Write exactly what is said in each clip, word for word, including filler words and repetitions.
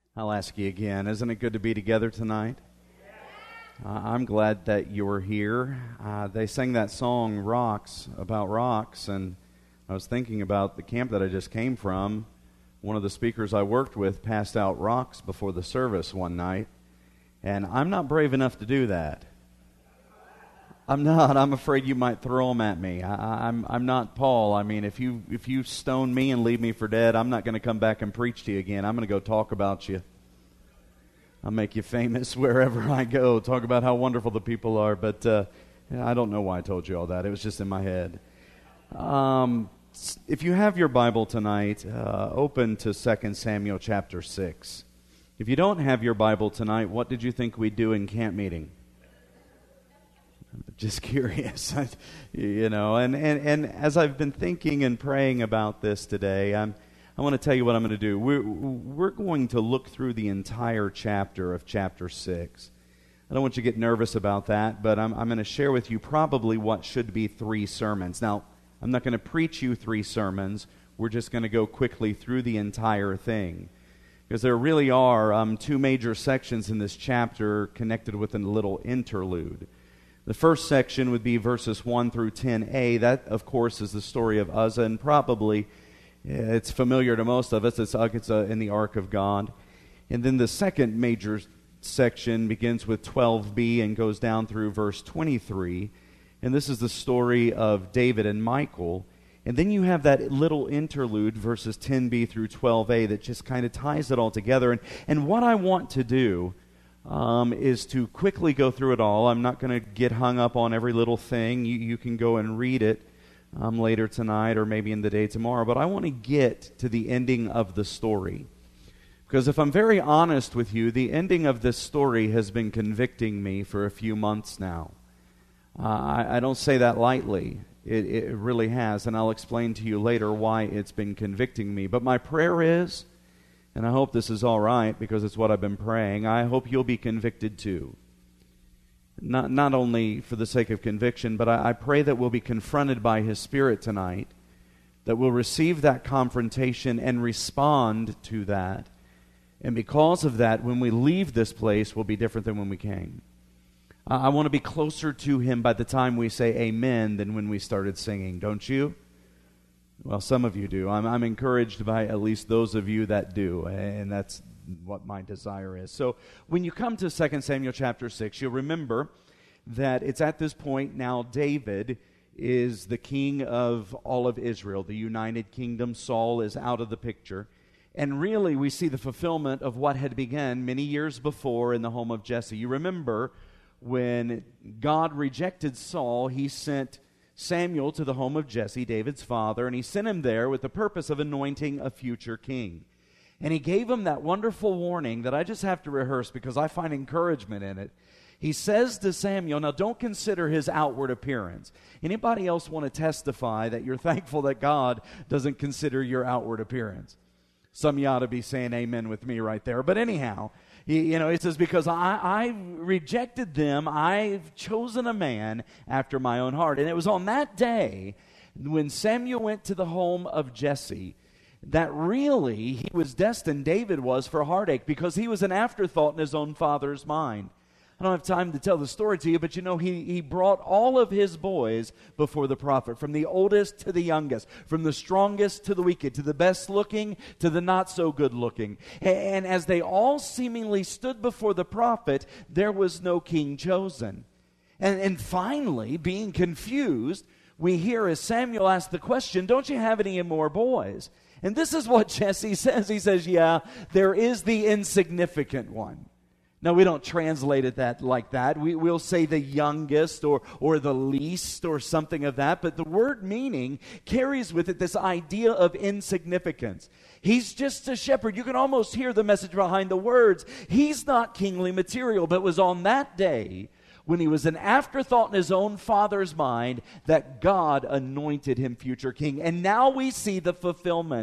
I'll ask you again, isn't it good to be together tonight? Uh, I'm glad that you're here. Uh, they sang that song, Rocks, about rocks, and I was thinking about the camp that I just came from. One of the speakers I worked with passed out rocks before the service one night, and I'm not brave enough to do that. I'm not. I'm afraid you might throw them at me. I, I'm I'm not Paul. I mean, if you if you stone me and leave me for dead, I'm not going to come back and preach to you again. I'm going to go talk about you. I'll make you famous wherever I go. Talk about how wonderful the people are. But uh, I don't know why I told you all that. It was just in my head. Um, if you have your Bible tonight, uh, open to Second Samuel chapter six. If you don't have your Bible tonight, what did you think we'd do in camp meeting? Just curious, you know, and, and, and as I've been thinking and praying about this today, I'm, I want to tell you what I'm going to do. We're, we're going to look through the entire chapter of chapter six. I don't want you to get nervous about that, but I'm, I'm going to share with you probably what should be three sermons. Now, I'm not going to preach you three sermons. We're just going to go quickly through the entire thing. Because there really are um, two major sections in this chapter connected with a little interlude. The first section would be verses one through ten a. That, of course, is the story of Uzzah, and probably it's familiar to most of us. It's, it's uh, in the Ark of God. And then the second major section begins with twelve b and goes down through verse twenty-three. And this is the story of David and Michal. And then you have that little interlude, verses ten b through twelve a, that just kind of ties it all together. And, and what I want to do Um, is to quickly go through it all. I'm not going to get hung up on every little thing. You, you can go and read it um, later tonight or maybe in the day tomorrow. But I want to get to the ending of the story. Because if I'm very honest with you, the ending of this story has been convicting me for a few months now. Uh, I, I don't say that lightly. It, it really has. And I'll explain to you later why it's been convicting me. But my prayer is, and I hope this is all right because it's what I've been praying, I hope you'll be convicted too. Not not only for the sake of conviction, but I, I pray that we'll be confronted by His Spirit tonight, that we'll receive that confrontation and respond to that. And because of that, when we leave this place, we'll be different than when we came. I, I want to be closer to Him by the time we say amen than when we started singing, don't you? Well, some of you do. I'm, I'm encouraged by at least those of you that do, and that's what my desire is. So when you come to Second Samuel chapter six, you'll remember that it's at this point now David is the king of all of Israel, the united kingdom. Saul is out of the picture. And really, we see the fulfillment of what had begun many years before in the home of Jesse. You remember when God rejected Saul, He sent Samuel to the home of Jesse, David's father, and He sent him there with the purpose of anointing a future king. And He gave him that wonderful warning that I just have to rehearse because I find encouragement in it. He says to Samuel, now don't consider his outward appearance. Anybody else want to testify that you're thankful that God doesn't consider your outward appearance? Some of you ought to be saying amen with me right there. But anyhow, He, you know, it says, because I, I rejected them, I've chosen a man after my own heart. And it was on that day when Samuel went to the home of Jesse that really he was destined, David was, for heartache because he was an afterthought in his own father's mind. I don't have time to tell the story to you, but you know, he, he brought all of his boys before the prophet, from the oldest to the youngest, from the strongest to the weakest, to the best looking to the not so good looking. And as they all seemingly stood before the prophet, there was no king chosen. And, and finally, being confused, we hear as Samuel asks the question, don't you have any more boys? And this is what Jesse says. He says, yeah, there is the insignificant one. Now, we don't translate it that like that. We, we'll say the youngest or, or the least or something of that. But the word meaning carries with it this idea of insignificance. He's just a shepherd. You can almost hear the message behind the words. He's not kingly material, but it was on that day when he was an afterthought in his own father's mind that God anointed him future king. And now we see the fulfillment.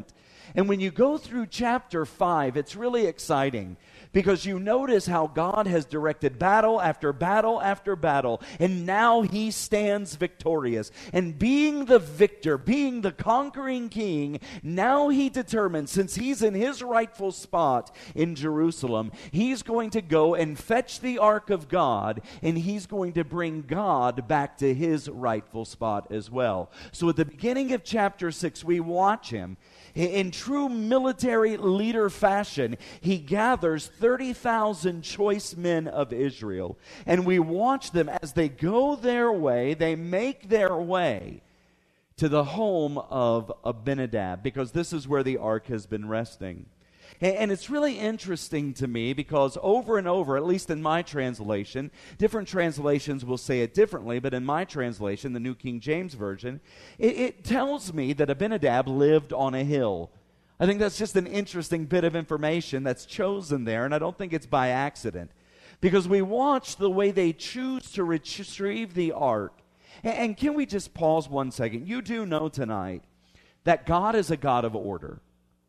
And when you go through chapter five, it's really exciting because you notice how God has directed battle after battle after battle, and now he stands victorious. And being the victor, being the conquering king, now he determines, since he's in his rightful spot in Jerusalem, he's going to go and fetch the ark of God, and he's going to bring God back to his rightful spot as well. So at the beginning of chapter six, we watch him. In true military leader fashion, he gathers thirty thousand choice men of Israel, and we watch them as they go their way, they make their way to the home of Abinadab, because this is where the ark has been resting. And it's really interesting to me because over and over, at least in my translation, different translations will say it differently, but in my translation, the New King James Version, it, it tells me that Abinadab lived on a hill. I think that's just an interesting bit of information that's chosen there, and I don't think it's by accident. Because we watch the way they choose to retrieve the ark. And, and can we just pause one second? You do know tonight that God is a God of order.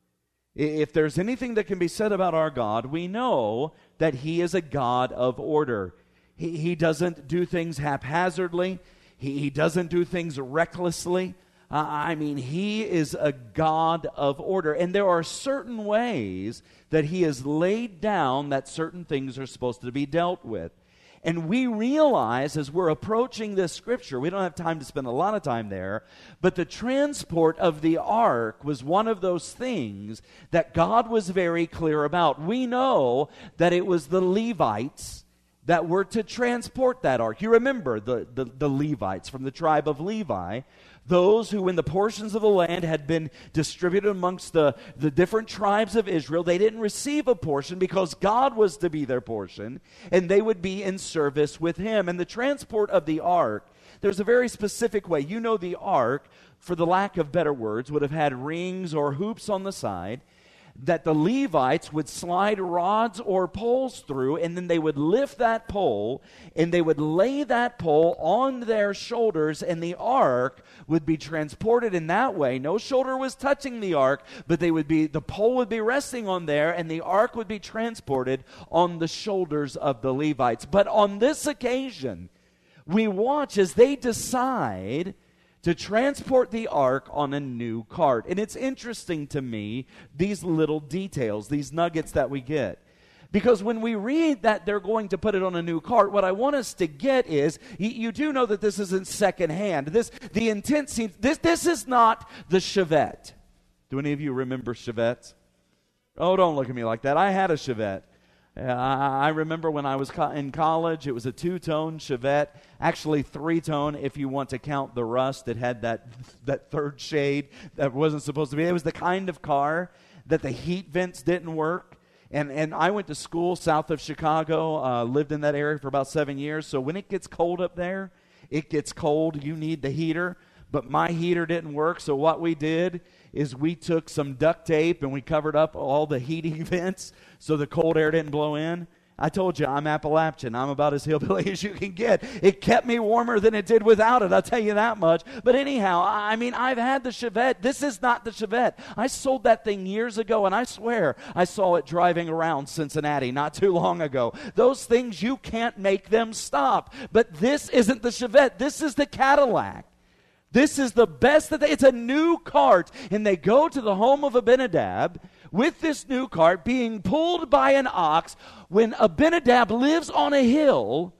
If there's anything that can be said about our God, we know that he is a God of order. He, he doesn't do things haphazardly. He, he doesn't do things recklessly. Uh, I mean, he is a God of order. And there are certain ways that he has laid down that certain things are supposed to be dealt with. And we realize as we're approaching this scripture, we don't have time to spend a lot of time there, but the transport of the ark was one of those things that God was very clear about. We know that it was the Levites that were to transport that ark. You remember the, the, the Levites from the tribe of Levi, those who, when the portions of the land had been distributed amongst the, the different tribes of Israel, they didn't receive a portion because God was to be their portion, and they would be in service with him. And the transport of the ark, there's a very specific way. You know, the ark, for the lack of better words, would have had rings or hoops on the side that the Levites would slide rods or poles through, and then they would lift that pole, and they would lay that pole on their shoulders, and the ark would be transported in that way. No shoulder was touching the ark, but they would be the pole would be resting on there, and the ark would be transported on the shoulders of the Levites. But on this occasion, we watch as they decide to transport the ark on a new cart. And it's interesting to me, these little details, these nuggets that we get. Because when we read that they're going to put it on a new cart, what I want us to get is, you, you do know that this isn't secondhand. This, the intent seems, this, this is not the Chevette. Do any of you remember Chevettes? Oh, don't look at me like that. I had a Chevette. Uh, I remember when I was co- in college, it was a two-tone Chevette, actually three-tone if you want to count the rust. It had that that third shade that wasn't supposed to be. It was the kind of car that the heat vents didn't work. And and I went to school south of Chicago, uh, lived in that area for about seven years. So when it gets cold up there, it gets cold. You need the heater. But my heater didn't work, so what we did is we took some duct tape and we covered up all the heating vents so the cold air didn't blow in. I told you, I'm Appalachian. I'm about as hillbilly as you can get. It kept me warmer than it did without it, I'll tell you that much. But anyhow, I mean, I've had the Chevette. This is not the Chevette. I sold that thing years ago, and I swear I saw it driving around Cincinnati not too long ago. Those things, you can't make them stop. But this isn't the Chevette. This is the Cadillac. This is the best that they, it's a new cart, and they go to the home of Abinadab with this new cart being pulled by an ox when Abinadab lives on a hill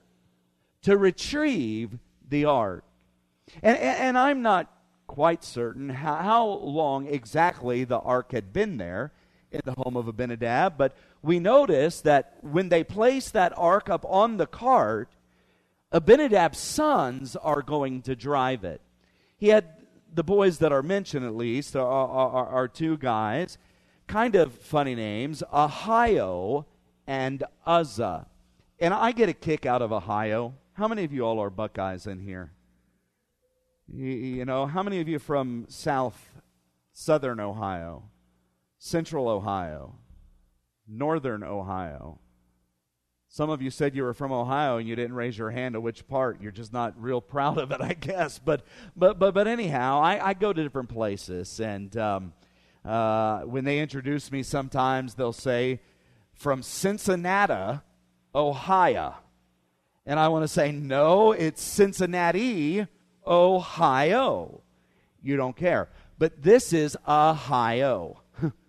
to retrieve the ark. And, and, and I'm not quite certain how, how long exactly the ark had been there in the home of Abinadab, but we notice that when they place that ark up on the cart, Abinadab's sons are going to drive it. He had the boys that are mentioned, at least, are, are, are two guys, kind of funny names, Ahio and Uzzah. And I get a kick out of Ahio. How many of you all are Buckeyes in here? You, you know, how many of you from south, southern Ohio, central Ohio, northern Ohio? Some of you said you were from Ohio and you didn't raise your hand to which part. You're just not real proud of it, I guess. But but but but anyhow, I, I go to different places, and um, Uh, when they introduce me, sometimes they'll say, from Cincinnati, Ohio. And I want to say, no, it's Cincinnati, Ohio. You don't care. But this is Ohio.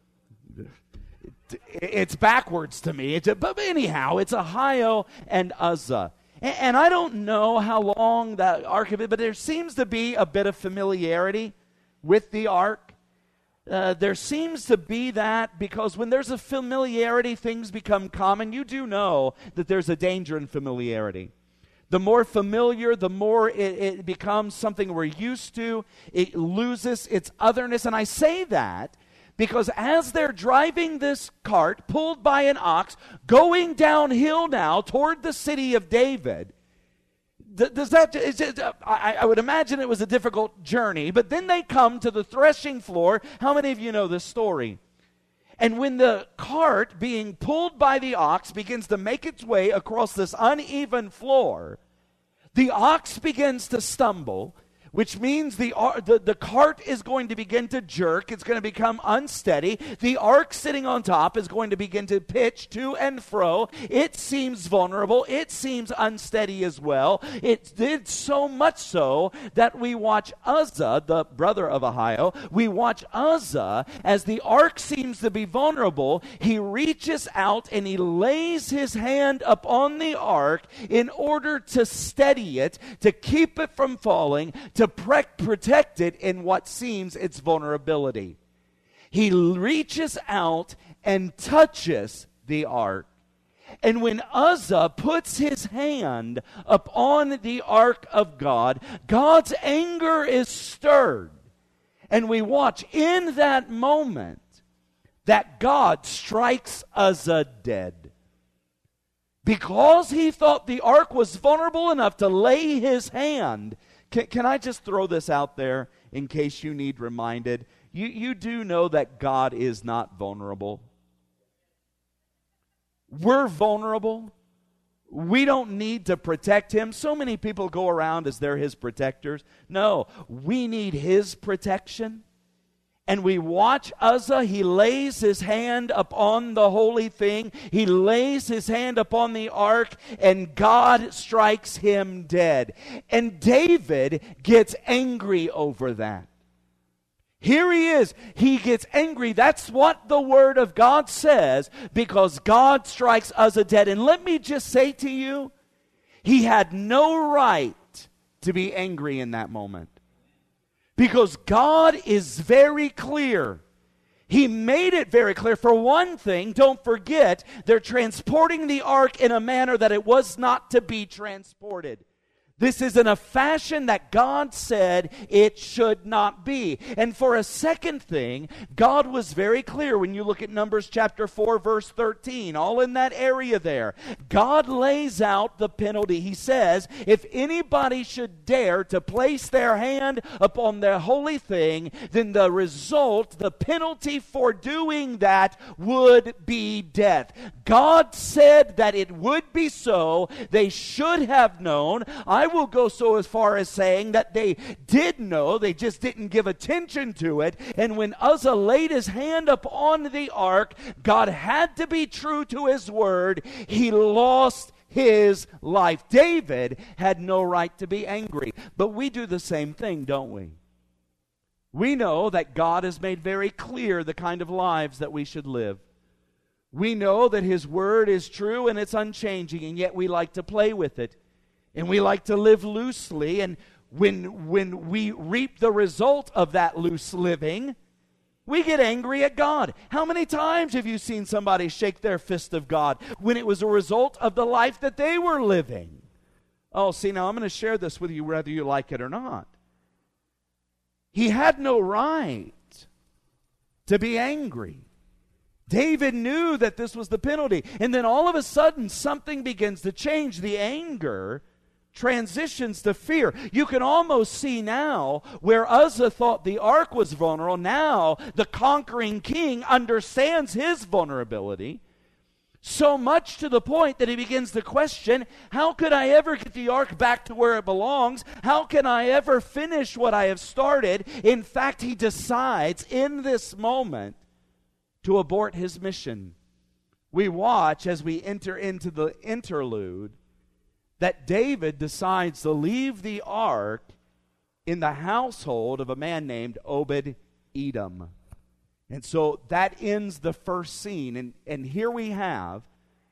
It's backwards to me. It's a, but anyhow, it's Ohio and Uzzah. And, and I don't know how long that ark of it, but there seems to be a bit of familiarity with the ark. Uh, there seems to be that because when there's a familiarity, things become common. You do know that there's a danger in familiarity. The more familiar, the more it, it becomes something we're used to. It loses its otherness. And I say that because as they're driving this cart, pulled by an ox, going downhill now toward the city of David, th- does that, is it, uh, I, I would imagine it was a difficult journey, but then they come to the threshing floor. How many of you know this story? And when the cart being pulled by the ox begins to make its way across this uneven floor, the ox begins to stumble, which means the, the, the cart is going to begin to jerk. It's going to become unsteady. The ark sitting on top is going to begin to pitch to and fro. It seems vulnerable. It seems unsteady as well. It did so much so that we watch Uzzah, the brother of Ahio, we watch Uzzah as the ark seems to be vulnerable. He reaches out and he lays his hand upon the ark in order to steady it, to keep it from falling, to pre- protect it in what seems its vulnerability. He reaches out and touches the ark. And when Uzzah puts his hand upon the ark of God, God's anger is stirred. And we watch in that moment that God strikes Uzzah dead. Because he thought the ark was vulnerable enough to lay his hand. Can, can I just throw this out there in case you need reminded? You, you do know that God is not vulnerable. We're vulnerable. We don't need to protect him. So many people go around as they're his protectors. No, we need his protection. And we watch Uzzah, he lays his hand upon the holy thing. He lays his hand upon the ark, and God strikes him dead. And David gets angry over that. Here he is. He gets angry. That's what the word of God says, because God strikes Uzzah dead. And let me just say to you, he had no right to be angry in that moment. Because God is very clear. He made it very clear. For one thing, don't forget, they're transporting the ark in a manner that it was not to be transported. This is in a fashion that God said it should not be. And for a second thing, God was very clear when you look at Numbers chapter four, verse thirteen, all in that area there. God lays out the penalty. He says, if anybody should dare to place their hand upon their holy thing, then the result, the penalty for doing that would be death. God said that it would be so. They should have known. I will go so as far as saying that they did know, they just didn't give attention to it. And when Uzzah laid his hand upon the ark, God had to be true to his word. He lost his life. David had no right to be angry. But we do the same thing, don't we? We know that God has made very clear the kind of lives that we should live. We know that his word is true and it's unchanging, and yet we like to play with it. And we like to live loosely, and when, when we reap the result of that loose living, we get angry at God. How many times have you seen somebody shake their fist of God when it was a result of the life that they were living? Oh, see, now I'm going to share this with you whether you like it or not. He had no right to be angry. David knew that this was the penalty. And then all of a sudden, something begins to change. The anger transitions to fear. You can almost see now where Uzzah thought the ark was vulnerable. Now the conquering king understands his vulnerability. So much to the point that he begins to question, how could I ever get the ark back to where it belongs? How can I ever finish what I have started? In fact, he decides in this moment to abort his mission. We watch as we enter into the interlude that David decides to leave the ark in the household of a man named Obed-Edom. And so that ends the first scene. And, and here we have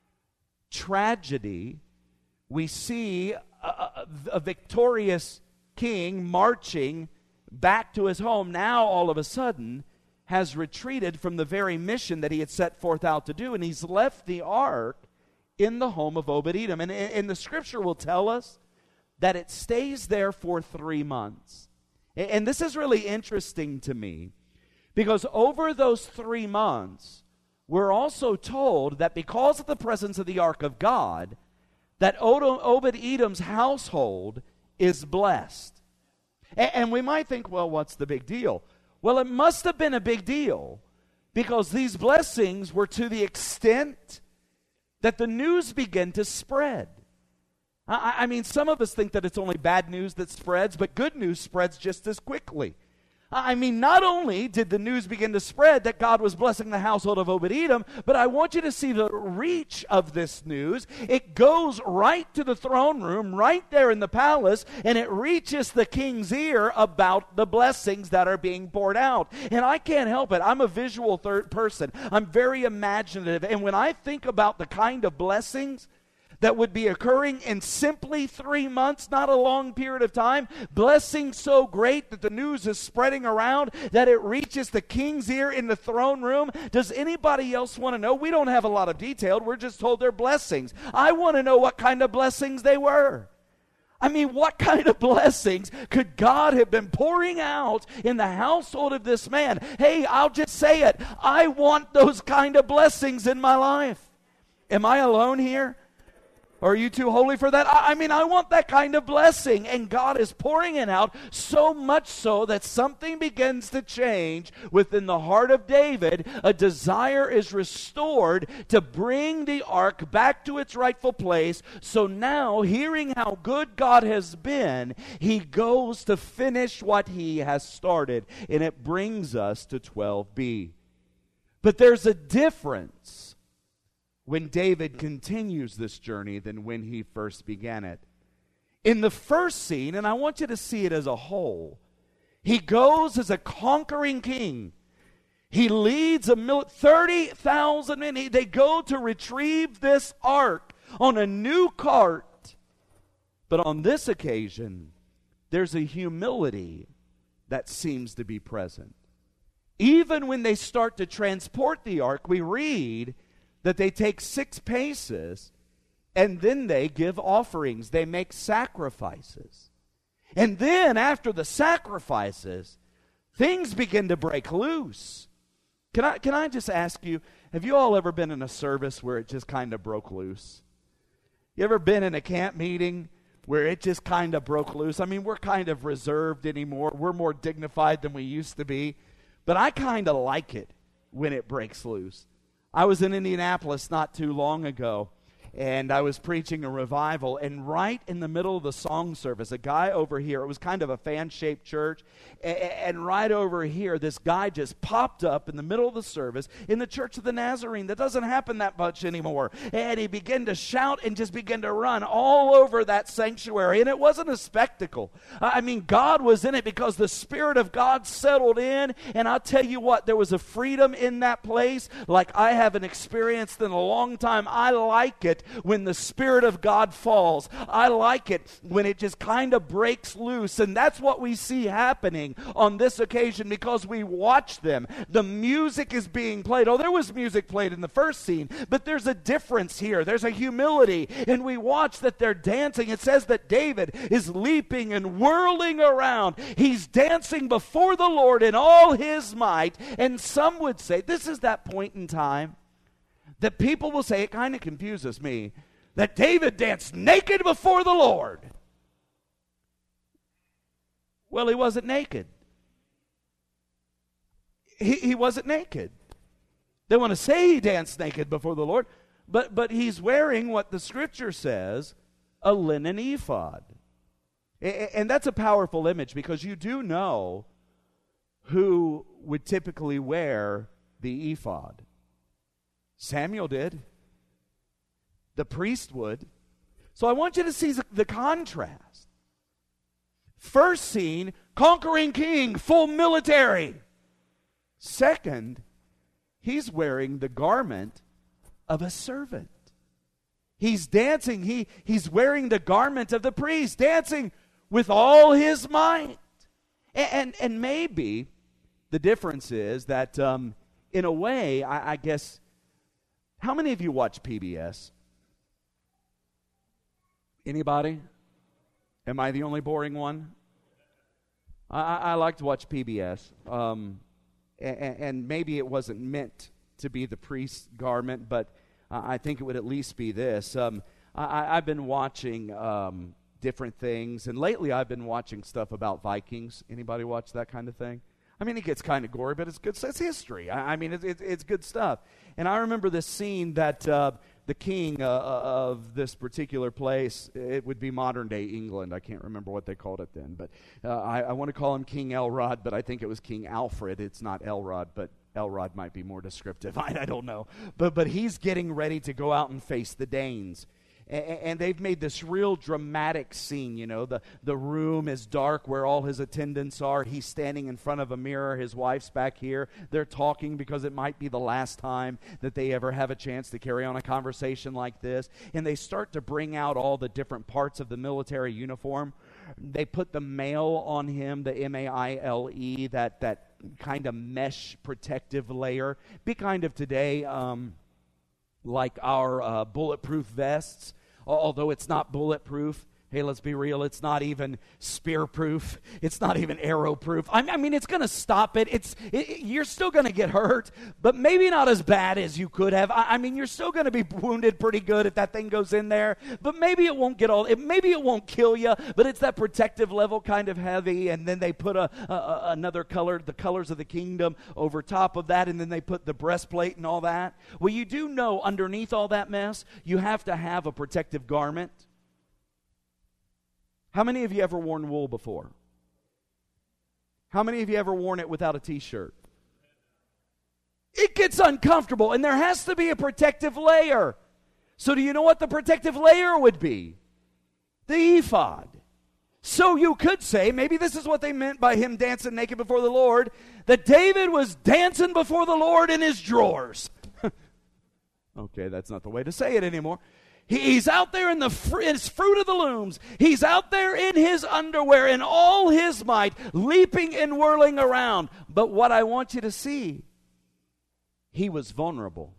tragedy. We see a, a, a victorious king marching back to his home. Now, all of a sudden, has retreated from the very mission that he had set forth out to do. And he's left the ark in the home of Obed-Edom. And, and the scripture will tell us that it stays there for three months. And, and this is really interesting to me. Because over those three months, we're also told that because of the presence of the ark of God, that Obed-Edom's household is blessed. And, and we might think, well, what's the big deal? Well, it must have been a big deal because these blessings were to the extent that the news began to spread. I, I mean, some of us think that it's only bad news that spreads, but good news spreads just as quickly. I mean, not only did the news begin to spread that God was blessing the household of Obed-Edom, but I want you to see the reach of this news. It goes right to the throne room, right there in the palace, and it reaches the king's ear about the blessings that are being poured out. And I can't help it. I'm a visual third person. I'm very imaginative. And when I think about the kind of blessings that would be occurring in simply three months, not a long period of time, blessing so great that the news is spreading around, that it reaches the king's ear in the throne room. Does anybody else want to know? We don't have a lot of detail. We're just told they're blessings. I want to know what kind of blessings they were. I mean, what kind of blessings could God have been pouring out in the household of this man? Hey, I'll just say it. I want those kind of blessings in my life. Am I alone here? Are you too holy for that? I, I mean, I want that kind of blessing. And God is pouring it out so much so that something begins to change within the heart of David. A desire is restored to bring the ark back to its rightful place. So now, hearing how good God has been, he goes to finish what he has started. And it brings us to twelve b. But there's a difference when David continues this journey than when he first began it. In the first scene, and I want you to see it as a whole, he goes as a conquering king. He leads a mil- thirty thousand men. He, they go to retrieve this ark on a new cart. But on this occasion, there's a humility that seems to be present. Even when they start to transport the ark, we read that they take six paces and then they give offerings. They make sacrifices. And then after the sacrifices, things begin to break loose. Can I, can I just ask you, have you all ever been in a service where it just kind of broke loose? You ever been in a camp meeting where it just kind of broke loose? I mean, we're kind of reserved anymore. We're more dignified than we used to be. But I kind of like it when it breaks loose. I was in Indianapolis not too long ago, and I was preaching a revival, and right in the middle of the song service, a guy over here, it was kind of a fan-shaped church, and right over here, this guy just popped up in the middle of the service in the Church of the Nazarene. That doesn't happen that much anymore. And he began to shout and just began to run all over that sanctuary, and it wasn't a spectacle. I mean, God was in it because the Spirit of God settled in, and I'll tell you what, there was a freedom in that place like I haven't experienced in a long time. I like it when the Spirit of God falls. I like it when it just kind of breaks loose. And that's what we see happening on this occasion because we watch them. The music is being played. Oh, there was music played in the first scene, but there's a difference here. There's a humility. And we watch that they're dancing. It says that David is leaping and whirling around. He's dancing before the Lord in all his might. And some would say, this is that point in time that people will say, it kind of confuses me, that David danced naked before the Lord. Well, he wasn't naked. He, he wasn't naked. They want to say he danced naked before the Lord, but, but he's wearing what the Scripture says, a linen ephod. And that's a powerful image because you do know who would typically wear the ephod. Samuel did. The priest would. So I want you to see the contrast. First scene, conquering king, full military. Second, he's wearing the garment of a servant. He's dancing. He, he's wearing the garment of the priest, dancing with all his might. And, and, and maybe the difference is that, um, in a way, I, I guess, how many of you watch P B S? Anybody? Am I the only boring one? I, I, I like to watch P B S. Um, and, and maybe it wasn't meant to be the priest's garment, but I think it would at least be this. Um, I, I've been watching um, different things, and lately I've been watching stuff about Vikings. Anybody watch that kind of thing? I mean, it gets kind of gory, but it's good. It's history. I, I mean, it's, it's, it's good stuff. And I remember this scene that uh, the king uh, of this particular place, it would be modern-day England. I can't remember what they called it then, but uh, I, I want to call him King Elrod, but I think it was King Alfred. It's not Elrod, but Elrod might be more descriptive. I, I don't know. But, but he's getting ready to go out and face the Danes. And they've made this real dramatic scene, you know. The, the room is dark where all his attendants are. He's standing in front of a mirror. His wife's back here. They're talking because it might be the last time that they ever have a chance to carry on a conversation like this. And they start to bring out all the different parts of the military uniform. They put the mail on him, the M A I L E, that, that kind of mesh protective layer. Be kind of today, um, like our uh, bulletproof vests. Although it's not bulletproof, hey, let's be real, it's not even spear-proof. It's not even arrow-proof. I mean, it's going to stop it. It's it, You're still going to get hurt, but maybe not as bad as you could have. I, I mean, you're still going to be wounded pretty good if that thing goes in there, but maybe it won't get all, it, maybe it won't kill you, but it's that protective level kind of heavy, and then they put a, a, a another color, the colors of the kingdom, over top of that, and then they put the breastplate and all that. Well, you do know underneath all that mess, you have to have a protective garment. How many of you ever worn wool before? How many of you ever worn it without a t-shirt? It gets uncomfortable, and there has to be a protective layer. So do you know what the protective layer would be? The ephod. So you could say, maybe this is what they meant by him dancing naked before the Lord, that David was dancing before the Lord in his drawers. Okay, that's not the way to say it anymore. He's out there in the fr- his fruit of the looms. He's out there in his underwear in all his might, leaping and whirling around. But what I want you to see, he was vulnerable.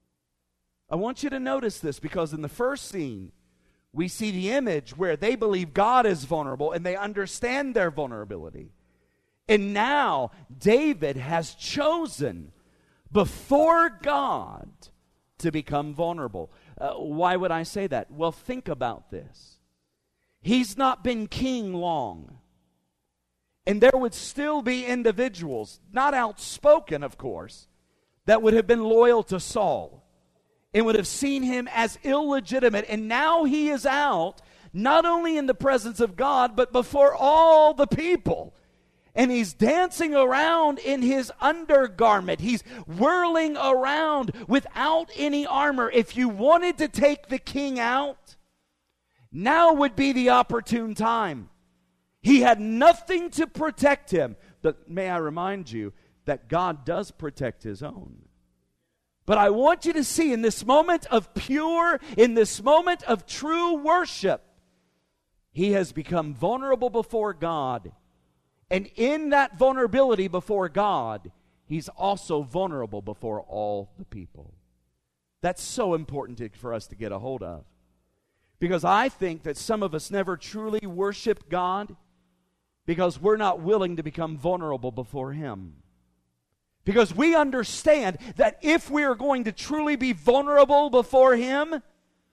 I want you to notice this because in the first scene, we see the image where they believe God is vulnerable and they understand their vulnerability. And now David has chosen before God to become vulnerable. Uh, why would I say that? Well, think about this. He's not been king long. And there would still be individuals, not outspoken, of course, that would have been loyal to Saul and would have seen him as illegitimate. And now he is out, not only in the presence of God, but before all the people. And he's dancing around in his undergarment. He's whirling around without any armor. If you wanted to take the king out, now would be the opportune time. He had nothing to protect him. But may I remind you that God does protect his own. But I want you to see in this moment of pure, in this moment of true worship, he has become vulnerable before God. And in that vulnerability before God, he's also vulnerable before all the people. That's so important to, for us to get a hold of. Because I think that some of us never truly worship God because we're not willing to become vulnerable before him. Because we understand that if we are going to truly be vulnerable before him,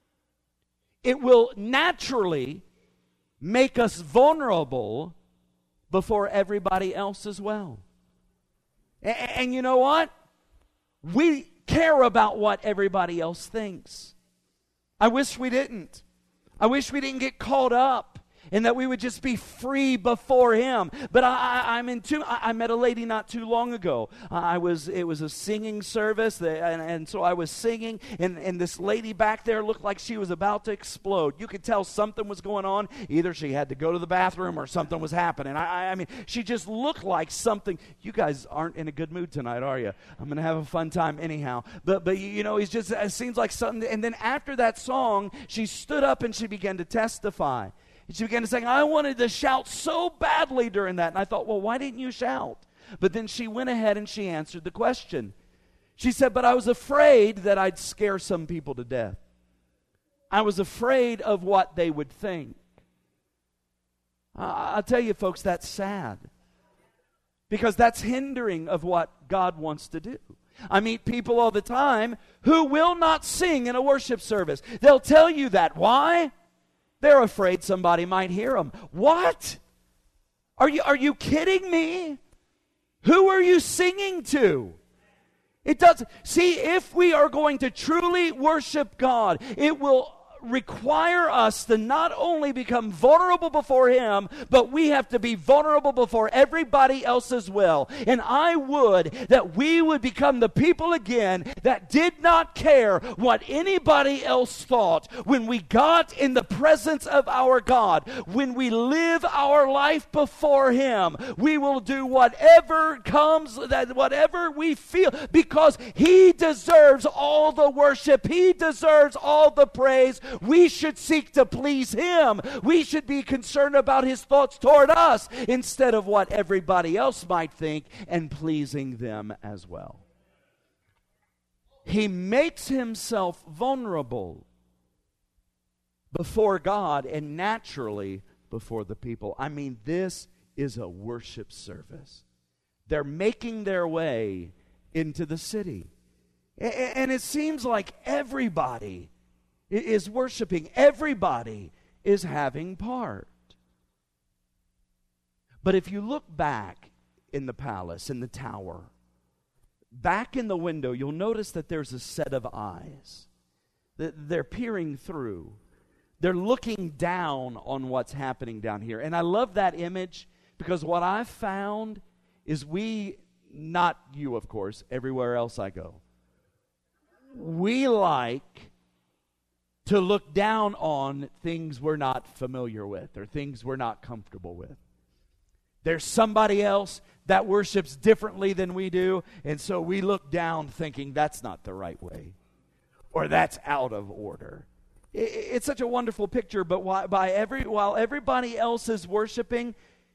it will naturally make us vulnerable before everybody else as well. And, and you know what? We care about what everybody else thinks. I wish we didn't. I wish we didn't get caught up and that we would just be free before Him. But I, I, I'm in too. I, I met a lady not too long ago. I was. It was a singing service, that, and, and so I was singing, and, and this lady back there looked like she was about to explode. You could tell something was going on. Either she had to go to the bathroom or something was happening. I, I, I mean, she just looked like something. You guys aren't in a good mood tonight, are you? I'm going to have a fun time anyhow. But but you know, it's just it seems like something. And then after that song, she stood up and she began to testify. She began to sing, I wanted to shout so badly during that. And I thought, well, why didn't you shout? But then she went ahead and she answered the question. She said, but I was afraid that I'd scare some people to death. I was afraid of what they would think. I- I'll tell you, folks, that's sad. Because that's hindering of what God wants to do. I meet people all the time who will not sing in a worship service. They'll tell you that. Why? They're afraid somebody might hear them. What? Are you, are you kidding me? Who are you singing to? It does. See, if we are going to truly worship God, it will require us to not only become vulnerable before Him, but we have to be vulnerable before everybody else as well. And I would that we would become the people again that did not care what anybody else thought when we got in the presence of our God. When we live our life before Him, we will do whatever comes, that whatever we feel, because He deserves all the worship. He deserves all the praise. We should seek to please Him. We should be concerned about His thoughts toward us instead of what everybody else might think, and pleasing them as well. He makes Himself vulnerable before God and naturally before the people. I mean, this is a worship service. They're making their way into the city. And it seems like everybody is worshiping. Everybody is having part. But if you look back in the palace, in the tower, back in the window, you'll notice that there's a set of eyes. They're peering through. They're looking down on what's happening down here. And I love that image because what I've found is we, not you of course, everywhere else I go, we like to look down on things we're not familiar with or things we're not comfortable with. There's somebody else that worships differently than we do, and so we look down thinking that's not the right way or that's out of order. It's such a wonderful picture, but while, by every, while everybody else is worshiping,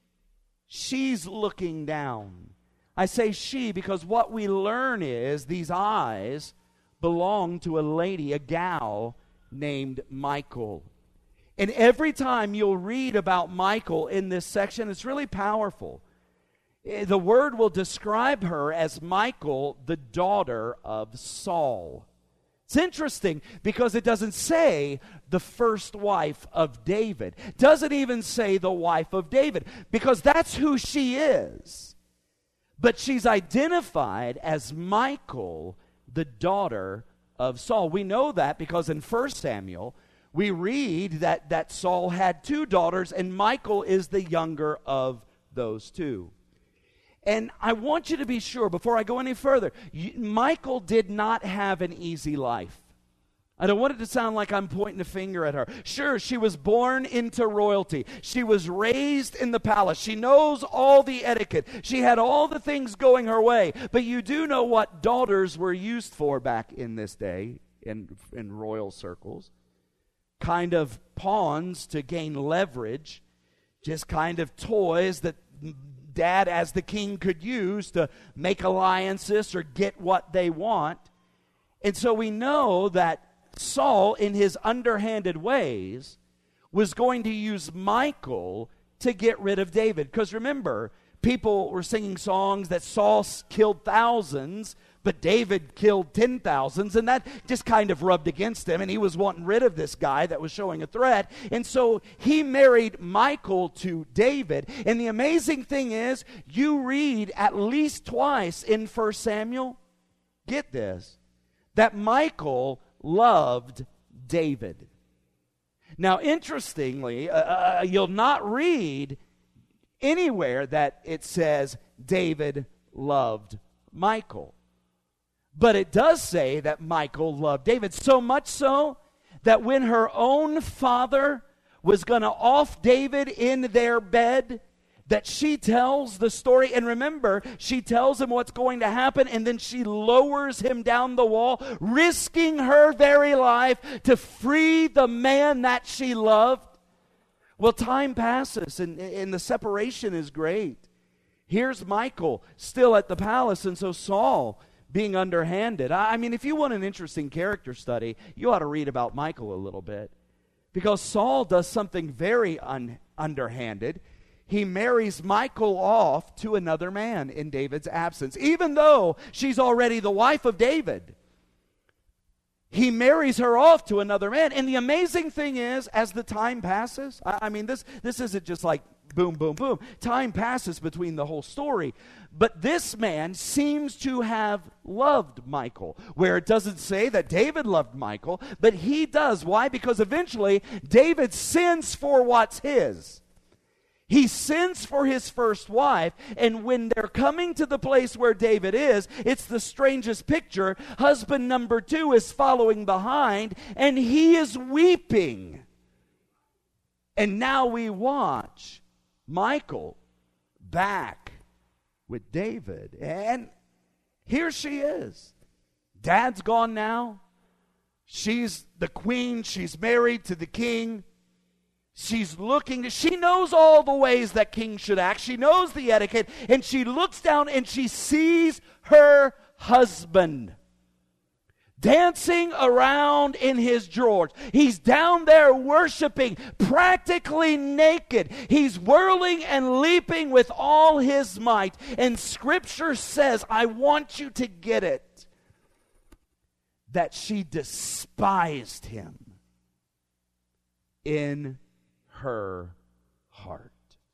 she's looking down. I say she because what we learn is these eyes belong to a lady, a gal, named Michal. And every time you'll read about Michal in this section, it's really powerful. The word will describe her as Michal, the daughter of Saul. It's interesting because it doesn't say the first wife of David. It doesn't even say the wife of David, because that's who she is. But she's identified as Michal, the daughter of Saul. We know that because in First Samuel, we read that, that Saul had two daughters, and Michal is the younger of those two. And I want you to be sure, before I go any further, you, Michal did not have an easy life. I don't want it to sound like I'm pointing a finger at her. Sure, she was born into royalty. She was raised in the palace. She knows all the etiquette. She had all the things going her way. But you do know what daughters were used for back in this day in, in royal circles. Kind of pawns to gain leverage. Just kind of toys that dad as the king could use to make alliances or get what they want. And so we know that Saul, in his underhanded ways, was going to use Michal to get rid of David. Because remember, people were singing songs that Saul killed thousands, but David killed ten thousands, and that just kind of rubbed against him, and he was wanting rid of this guy that was showing a threat. And so he married Michal to David. And the amazing thing is, you read at least twice in First Samuel, get this, that Michal loved David. Now, interestingly, uh, uh, you'll not read anywhere that it says David loved Michal. But it does say that Michal loved David, so much so that when her own father was going to off David in their bed, that she tells the story. And remember, she tells him what's going to happen, and then she lowers him down the wall, risking her very life to free the man that she loved. Well, time passes, and, and the separation is great. Here's Michal still at the palace, and so Saul being underhanded. I mean, if you want an interesting character study, you ought to read about Michal a little bit. Because Saul does something very un- underhanded. He marries Michal off to another man in David's absence, even though she's already the wife of David. He marries her off to another man. And the amazing thing is, as the time passes, I, I mean, this, this isn't just like boom, boom, boom. Time passes between the whole story. But this man seems to have loved Michal, where it doesn't say that David loved Michal, but he does. Why? Because eventually David sins for what's his. He sins for his first wife, and when they're coming to the place where David is, it's the strangest picture. Husband number two is following behind, and he is weeping. And now we watch Michal back with David, and here she is. Dad's gone now. She's the queen. She's married to the king. She's looking, to, she knows all the ways that kings should act. She knows the etiquette, and she looks down and she sees her husband dancing around in his drawers. He's down there worshiping, practically naked. He's whirling and leaping with all his might. And Scripture says, I want you to get it, that she despised him in her heart.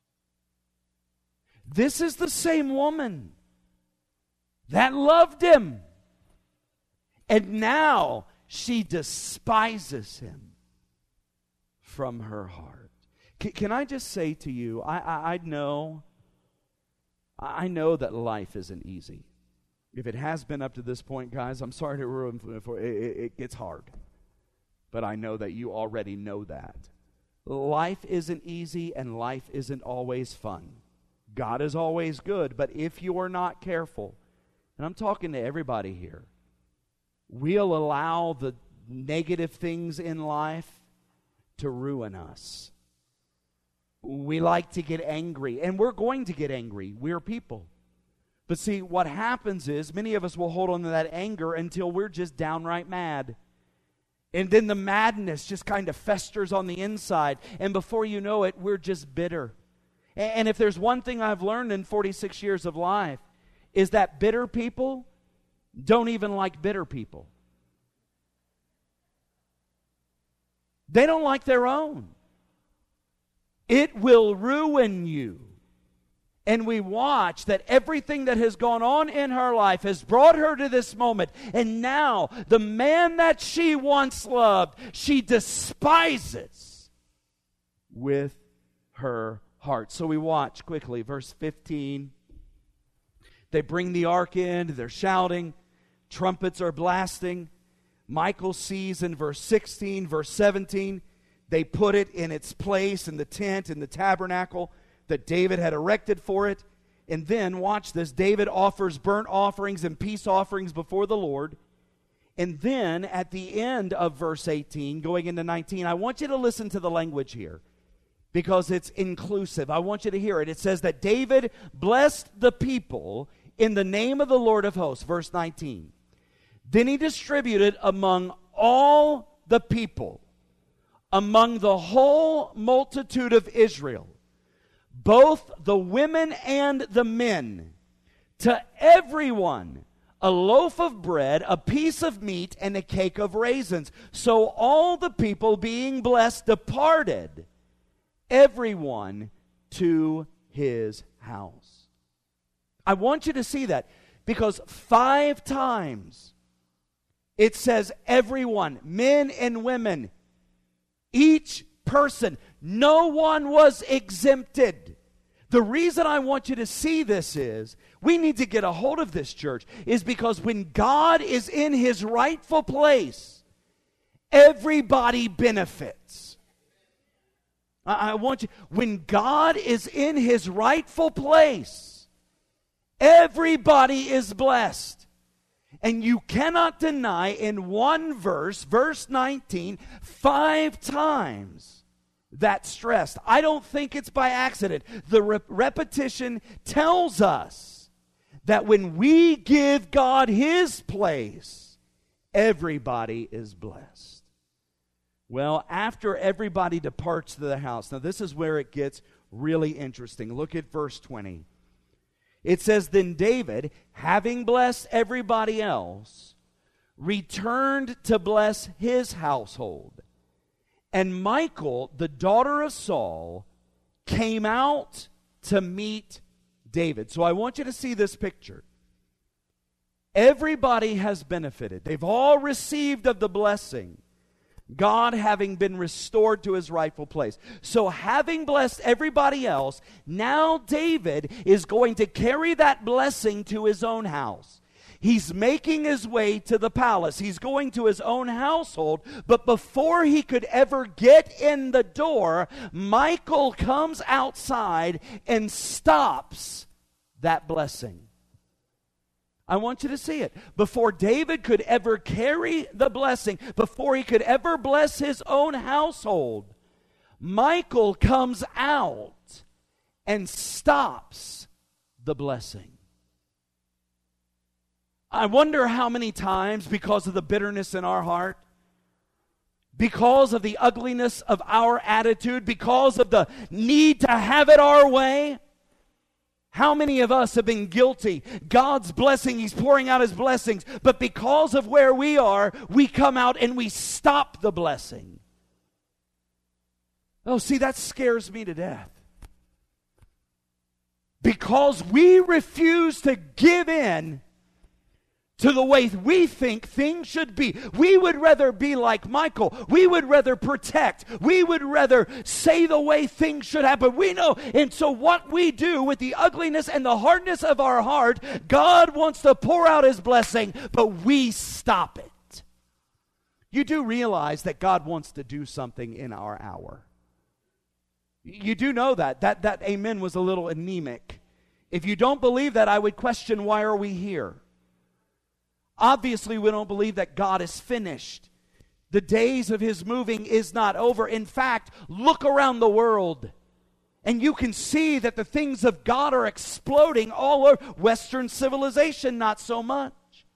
This is the same woman that loved him, and now she despises him from her heart. C- can I just say to you, I, I, I know, I know that life isn't easy. If it has been up to this point, guys, I'm sorry to ruin it for it, it, it gets hard. But I know that you already know that. Life isn't easy, and life isn't always fun. God is always good, but if you are not careful, and I'm talking to everybody here, we'll allow the negative things in life to ruin us. We like to get angry, and we're going to get angry. We're people. But see, what happens is many of us will hold on to that anger until we're just downright mad. And then the madness just kind of festers on the inside. And before you know it, we're just bitter. And if there's one thing I've learned in forty-six years of life, is that bitter people don't even like bitter people. They don't like their own. It will ruin you. And we watch that everything that has gone on in her life has brought her to this moment. And now, the man that she once loved, she despises with her heart. So we watch quickly, verse fifteen. They bring the ark in, they're shouting, trumpets are blasting. Michal sees in verse sixteen, verse seventeen, they put it in its place in the tent, in the tabernacle that David had erected for it. And then, watch this, David offers burnt offerings and peace offerings before the Lord. And then, at the end of verse eighteen, going into nineteen, I want you to listen to the language here, because it's inclusive. I want you to hear it. It says that David blessed the people in the name of the Lord of hosts, verse nineteen. Then he distributed among all the people, among the whole multitude of Israel, both the women and the men, to everyone a loaf of bread, a piece of meat, and a cake of raisins. So all the people, being blessed, departed, everyone to his house. I want you to see that, because five times It says everyone, men and women, each person, no one was exempted. The reason I want you to see this is, we need to get a hold of this, church, is because when God is in his rightful place, everybody benefits. I, I want you, when God is in his rightful place, everybody is blessed. And you cannot deny in one verse, verse nineteen, five times that stressed. I don't think it's by accident. The re- repetition tells us that when we give God his place, everybody is blessed. Well, after everybody departs to the house, now this is where it gets really interesting. Look at verse twenty. It says, then David, having blessed everybody else, returned to bless his household. And Michal, the daughter of Saul, came out to meet David. So I want you to see this picture. Everybody has benefited. They've all received of the blessing, God having been restored to his rightful place. So having blessed everybody else, now David is going to carry that blessing to his own house. He's making his way to the palace. He's going to his own household. But before he could ever get in the door, Michal comes outside and stops that blessing. I want you to see it. Before David could ever carry the blessing, before he could ever bless his own household, Michal comes out and stops the blessing. I wonder how many times, because of the bitterness in our heart, because of the ugliness of our attitude, because of the need to have it our way, how many of us have been guilty? God's blessing, he's pouring out his blessings, but because of where we are, we come out and we stop the blessing. Oh, see, that scares me to death. Because we refuse to give in to the way we think things should be. We would rather be like Michal. We would rather protect. We would rather say the way things should happen. We know. And so what we do with the ugliness and the hardness of our heart, God wants to pour out his blessing, but we stop it. You do realize that God wants to do something in our hour. You do know that. That, that amen was a little anemic. If you don't believe that, I would question, why are we here? Obviously, we don't believe that God is finished. The days of his moving is not over. In fact, look around the world, and you can see that the things of God are exploding all over. Western civilization, not so much.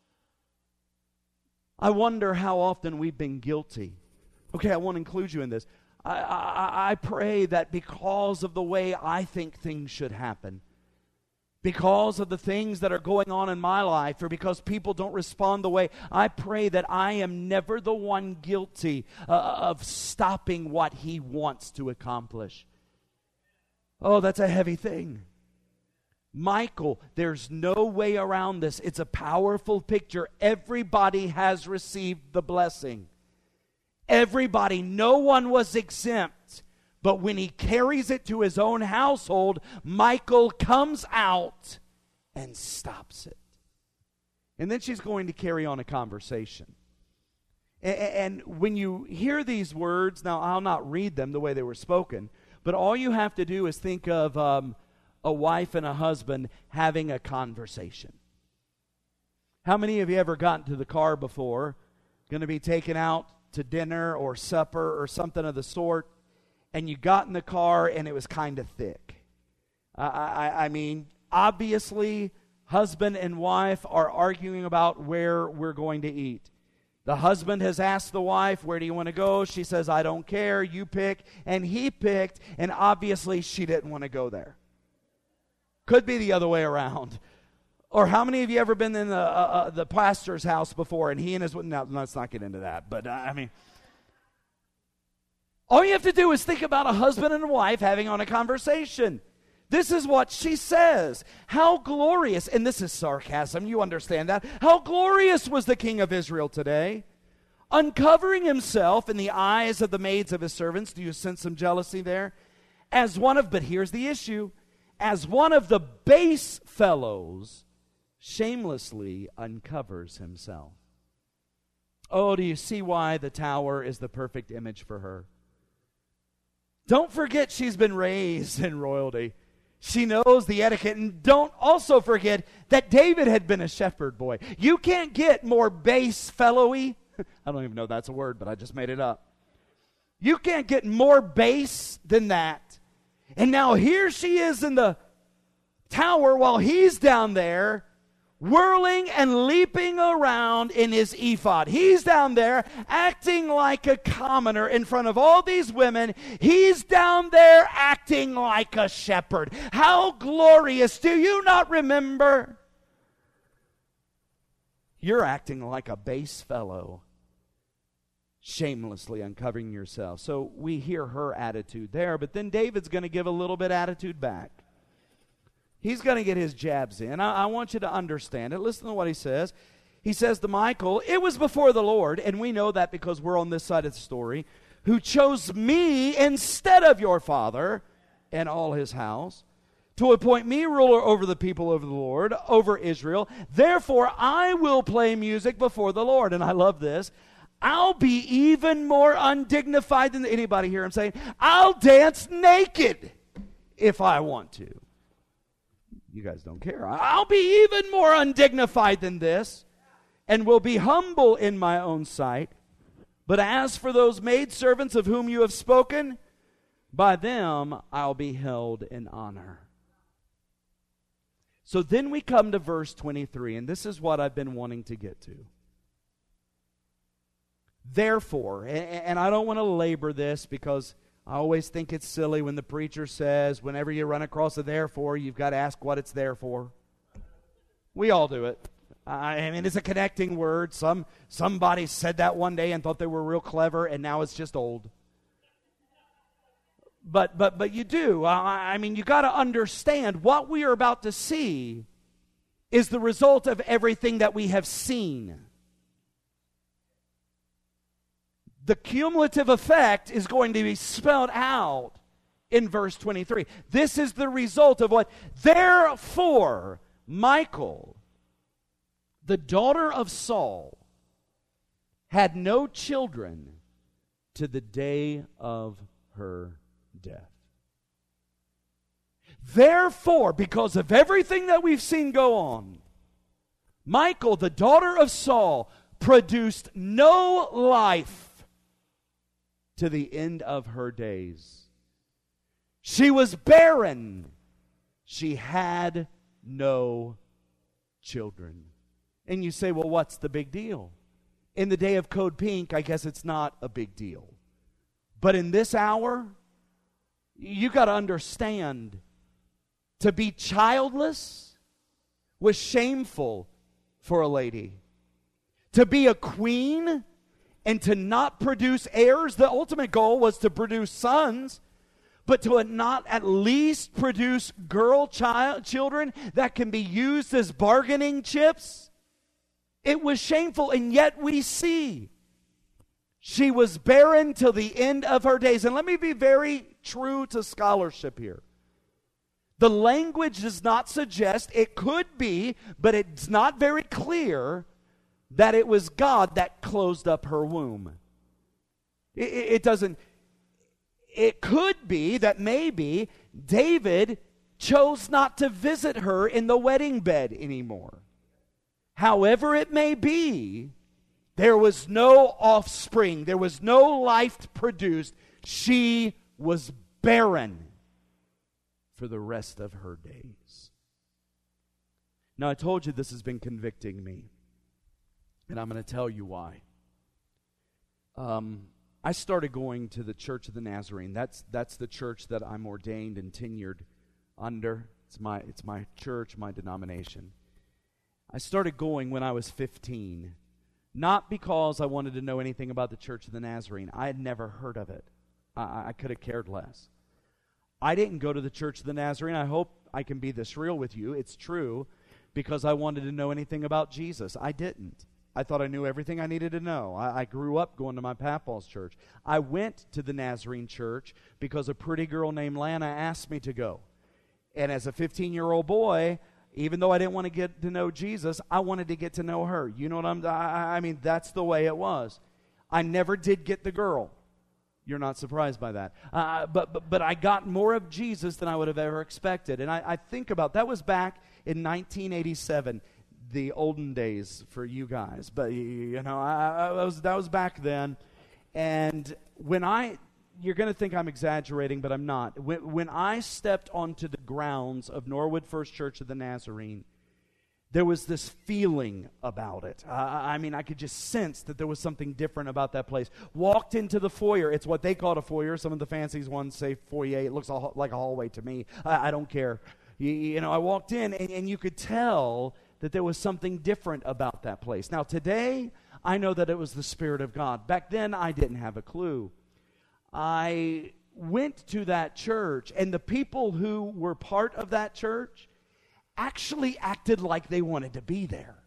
I wonder how often we've been guilty. Okay, I want to include you in this. I, I, I pray that because of the way I think things should happen, because of the things that are going on in my life, or because people don't respond the way, I pray that I am never the one guilty uh, of stopping what he wants to accomplish. Oh, that's a heavy thing. Michal, there's no way around this. It's a powerful picture. Everybody has received the blessing. Everybody, no one was exempt. But when he carries it to his own household, Michal comes out and stops it. And then she's going to carry on a conversation. And when you hear these words, now I'll not read them the way they were spoken, but all you have to do is think of um, a wife and a husband having a conversation. How many of you ever gotten to the car before, going to be taken out to dinner or supper or something of the sort, and you got in the car and it was kind of thick? I, I, I mean, obviously, husband and wife are arguing about where we're going to eat. The husband has asked the wife, where do you want to go? She says, I don't care, you pick. And he picked, and obviously she didn't want to go there. Could be the other way around. Or how many of you ever been in the, uh, uh, the pastor's house before, and he and his, no, let's not get into that, but uh, I mean, all you have to do is think about a husband and a wife having on a conversation. This is what she says. How glorious, and this is sarcasm, you understand that. How glorious was the king of Israel today, uncovering himself in the eyes of the maids of his servants. Do you sense some jealousy there? As one of, but here's the issue, as one of the base fellows shamelessly uncovers himself. Oh, do you see why the tower is the perfect image for her? Don't forget she's been raised in royalty. She knows the etiquette. And don't also forget that David had been a shepherd boy. You can't get more base fellowy. I don't even know if that's a word, but I just made it up. You can't get more base than that. And now here she is in the tower while he's down there whirling and leaping around in his ephod. He's down there acting like a commoner in front of all these women. He's down there acting like a shepherd. How glorious. Do you not remember? You're acting like a base fellow, shamelessly uncovering yourself. So we hear her attitude there, but then David's going to give a little bit attitude back. He's going to get his jabs in. I, I want you to understand it. Listen to what he says. He says to Michal, it was before the Lord, and we know that because we're on this side of the story, who chose me instead of your father and all his house, to appoint me ruler over the people of the Lord, over Israel. Therefore, I will play music before the Lord. And I love this. I'll be even more undignified than anybody here. I'm saying, I'll dance naked if I want to. You guys don't care. I'll be even more undignified than this and will be humble in my own sight. But as for those maidservants of whom you have spoken, by them I'll be held in honor. So then we come to verse twenty-three, and this is what I've been wanting to get to. Therefore, and I don't want to labor this because I always think it's silly when the preacher says, whenever you run across a therefore, you've got to ask what it's there for. We all do it. I mean, it's a connecting word. Some somebody said that one day and thought they were real clever, and now it's just old. But but but you do. I, I mean, you got to understand what we are about to see is the result of everything that we have seen. The cumulative effect is going to be spelled out in verse twenty-three. This is the result of what? Therefore, Michal, the daughter of Saul, had no children to the day of her death. Therefore, because of everything that we've seen go on, Michal, the daughter of Saul, produced no life to the end of her days. She was barren. She had no children. And you say, well, what's the big deal? In the day of Code Pink, I guess it's not a big deal. But in this hour, you got to understand, to be childless was shameful for a lady. To be a queen and to not produce heirs, the ultimate goal was to produce sons, but to not at least produce girl child children that can be used as bargaining chips. It was shameful, and yet we see she was barren till the end of her days. And let me be very true to scholarship here. The language does not suggest, it could be, but it's not very clear that it was God that closed up her womb. It, it, it doesn't, it could be that maybe David chose not to visit her in the wedding bed anymore. However it may be, there was no offspring. There was no life produced. She was barren for the rest of her days. Now, I told you this has been convicting me. And I'm going to tell you why. Um, I started going to the Church of the Nazarene. That's that's the church that I'm ordained and tenured under. It's my it's my church, my denomination. I started going when I was fifteen, not because I wanted to know anything about the Church of the Nazarene. I had never heard of it. I, I could have cared less. I didn't go to the Church of the Nazarene. I hope I can be this real with you. It's true, because I wanted to know anything about Jesus. I didn't. I thought I knew everything I needed to know. I, I grew up going to my papa's church. I went to the Nazarene church because a pretty girl named Lana asked me to go. And as a fifteen-year-old boy, even though I didn't want to get to know Jesus, I wanted to get to know her. You know what I'm, I, I mean, that's the way it was. I never did get the girl. You're not surprised by that. Uh, but, but but I got more of Jesus than I would have ever expected. And I, I think about, that was back in nineteen eighty-seven, the olden days for you guys. But, you know, I, I was, that was back then. And when I, you're going to think I'm exaggerating, but I'm not. When, when I stepped onto the grounds of Norwood First Church of the Nazarene, there was this feeling about it. Uh, I mean, I could just sense that there was something different about that place. Walked into the foyer. It's what they call a foyer. Some of the fancy ones say foyer. It looks a, like a hallway to me. I, I don't care. You, you know, I walked in, and, and you could tell that there was something different about that place. Now, today, I know that it was the Spirit of God. Back then, I didn't have a clue. I went to that church, and the people who were part of that church actually acted like they wanted to be there.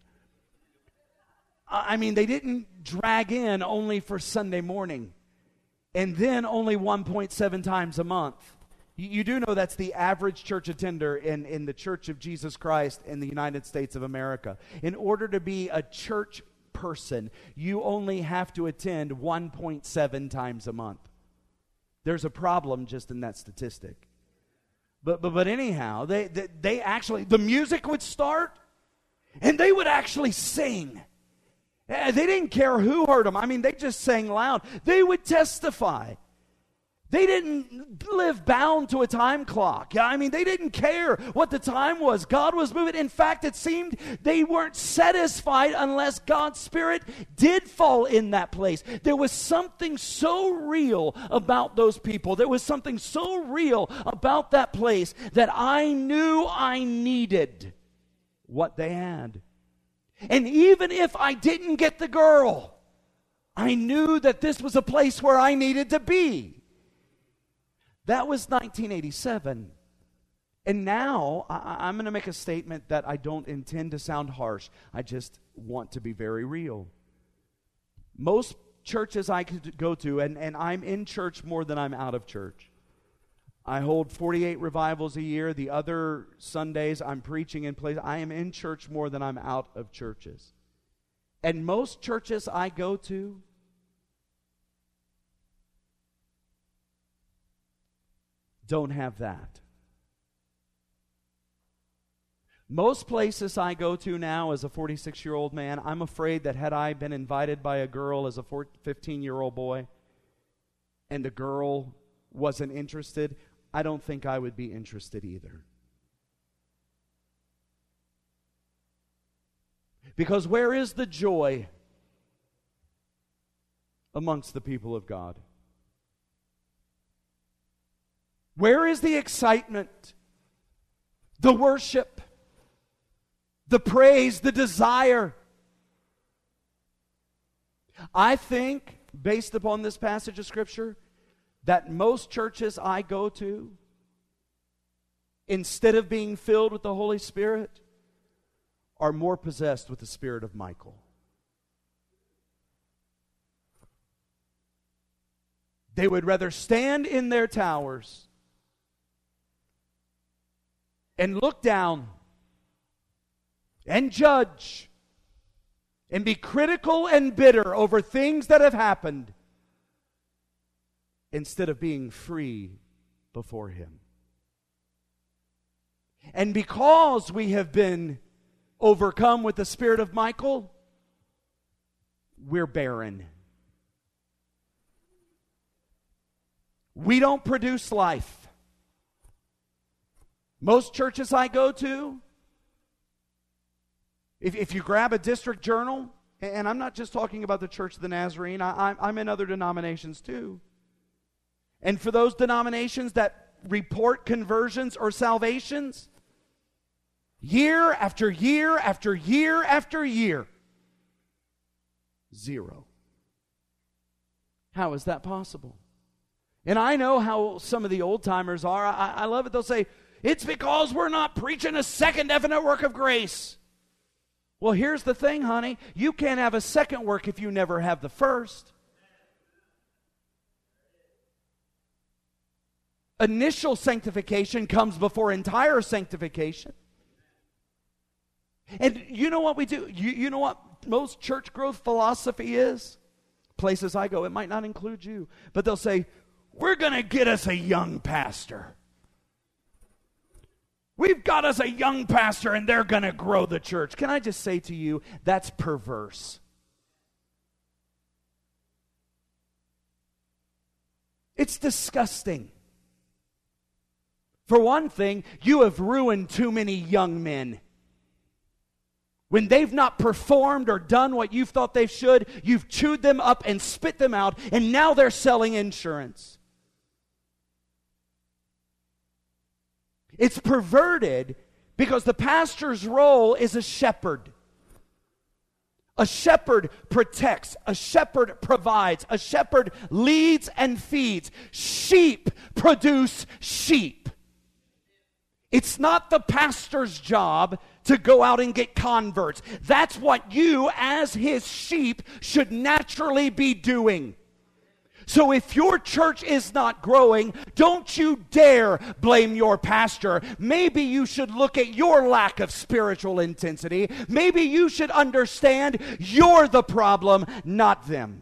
I mean, they didn't drag in only for Sunday morning, and then only one point seven times a month. You, you do know that's the average church attender in, in the Church of Jesus Christ in the United States of America. In order to be a church person, you only have to attend one point seven times a month. There's a problem just in that statistic. But, but but anyhow, they, they they actually, the music would start, and they would actually sing. They didn't care who heard them. I mean, they just sang loud. They would testify. They didn't live bound to a time clock. I mean, they didn't care what the time was. God was moving. In fact, it seemed they weren't satisfied unless God's Spirit did fall in that place. There was something so real about those people. There was something so real about that place that I knew I needed what they had. And even if I didn't get the girl, I knew that this was a place where I needed to be. That was nineteen eighty-seven. And now, I, I'm going to make a statement that I don't intend to sound harsh. I just want to be very real. Most churches I could go to, and, and I'm in church more than I'm out of church. I hold forty-eight revivals a year. The other Sundays, I'm preaching in place. I am in church more than I'm out of churches. And most churches I go to, don't have that. Most places I go to now as a forty-six-year-old man, I'm afraid that had I been invited by a girl as a fifteen-year-old boy, and the girl wasn't interested, I don't think I would be interested either. Because where is the joy amongst the people of God? Where is the excitement, the worship, the praise, the desire? I think, based upon this passage of Scripture, that most churches I go to, instead of being filled with the Holy Spirit, are more possessed with the spirit of Michael. They would rather stand in their towers and look down and judge and be critical and bitter over things that have happened instead of being free before Him. And because we have been overcome with the spirit of Michael, we're barren. We don't produce life. Most churches I go to, if, if you grab a district journal, and I'm not just talking about the Church of the Nazarene, I, I'm, I'm in other denominations too. And for those denominations that report conversions or salvations, year after year after year after year, zero. How is that possible? And I know how some of the old timers are. I, I love it. They'll say, it's because we're not preaching a second definite work of grace. Well, here's the thing, honey. You can't have a second work if you never have the first. Initial sanctification comes before entire sanctification. And you know what we do? You, you know what most church growth philosophy is? Places I go, it might not include you, but they'll say, we're going to get us a young pastor. We've got us a young pastor and they're going to grow the church. Can I just say to you, that's perverse. It's disgusting. For one thing, you have ruined too many young men. When they've not performed or done what you've thought they should, you've chewed them up and spit them out, and now they're selling insurance. It's perverted because the pastor's role is a shepherd. A shepherd protects, a shepherd provides, a shepherd leads and feeds. Sheep produce sheep. It's not the pastor's job to go out and get converts. That's what you, as his sheep, should naturally be doing. So if your church is not growing, don't you dare blame your pastor. Maybe you should look at your lack of spiritual intensity. Maybe you should understand you're the problem, not them.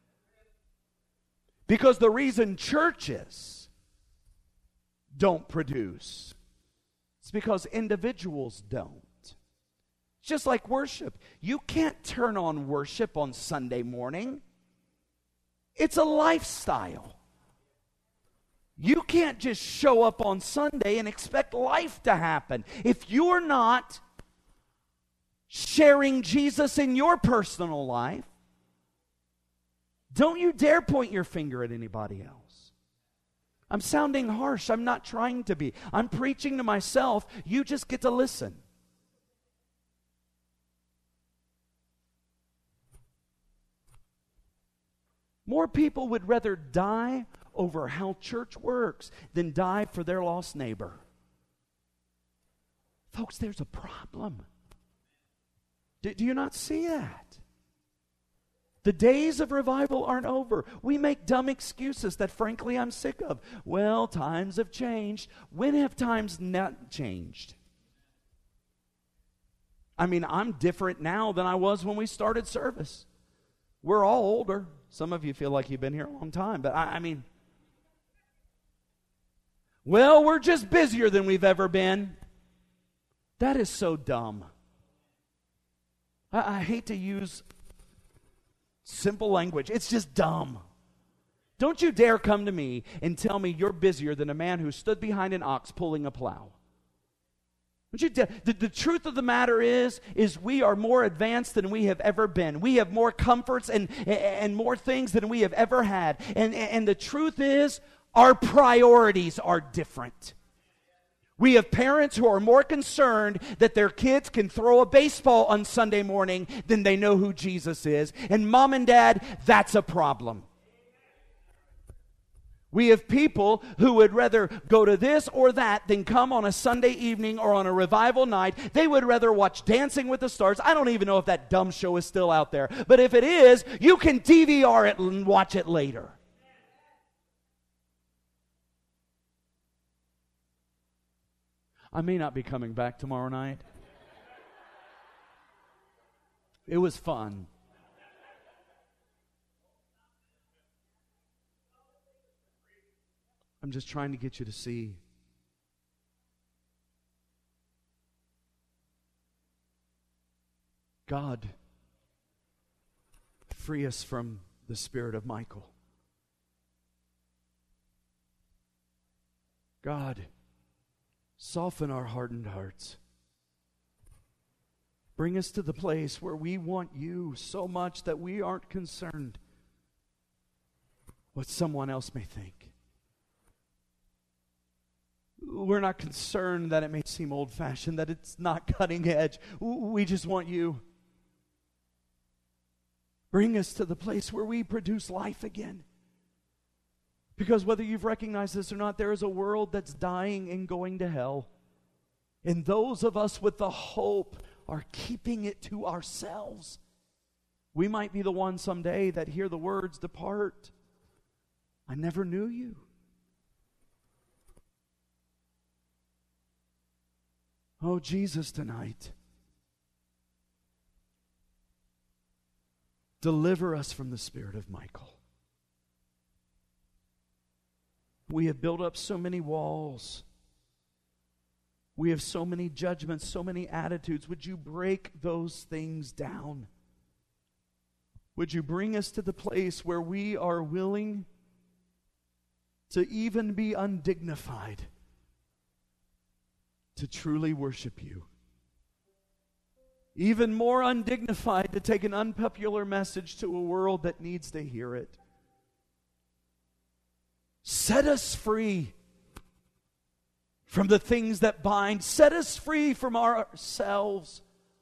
Because the reason churches don't produce, it's because individuals don't. It's just like worship. You can't turn on worship on Sunday morning. It's a lifestyle. You can't just show up on Sunday and expect life to happen. If you're not sharing Jesus in your personal life, don't you dare point your finger at anybody else. I'm sounding harsh. I'm not trying to be. I'm preaching to myself. You just get to listen. More people would rather die over how church works than die for their lost neighbor. Folks, there's a problem. Do, do you not see that? The days of revival aren't over. We make dumb excuses that frankly I'm sick of. Well, times have changed. When have times not changed? I mean, I'm different now than I was when we started service. We're all older. Some of you feel like you've been here a long time, but I, I mean, well, we're just busier than we've ever been. That is so dumb. I, I hate to use simple language. It's just dumb. Don't you dare come to me and tell me you're busier than a man who stood behind an ox pulling a plow. Don't you dare. The, the truth of the matter is, is we are more advanced than we have ever been. We have more comforts and, and more things than we have ever had. And, and the truth is, our priorities are different. We have parents who are more concerned that their kids can throw a baseball on Sunday morning than they know who Jesus is. And mom and dad, that's a problem. We have people who would rather go to this or that than come on a Sunday evening or on a revival night. They would rather watch Dancing with the Stars. I don't even know if that dumb show is still out there. But if it is, you can D V R it and watch it later. I may not be coming back tomorrow night. It was fun. I'm just trying to get you to see. God, free us from the spirit of Michael. God, soften our hardened hearts. Bring us to the place where we want you so much that we aren't concerned what someone else may think. We're not concerned that it may seem old-fashioned, that it's not cutting edge. We just want you. Bring us to the place where we produce life again. Because whether you've recognized this or not, there is a world that's dying and going to hell. And those of us with the hope are keeping it to ourselves. We might be the ones someday that hear the words, "Depart. I never knew you." Oh, Jesus, tonight, deliver us from the spirit of Michal. We have built up so many walls. We have so many judgments, so many attitudes. Would you break those things down? Would you bring us to the place where we are willing to even be undignified to truly worship you? Even more undignified to take an unpopular message to a world that needs to hear it. Set us free from the things that bind. Set us free from ourselves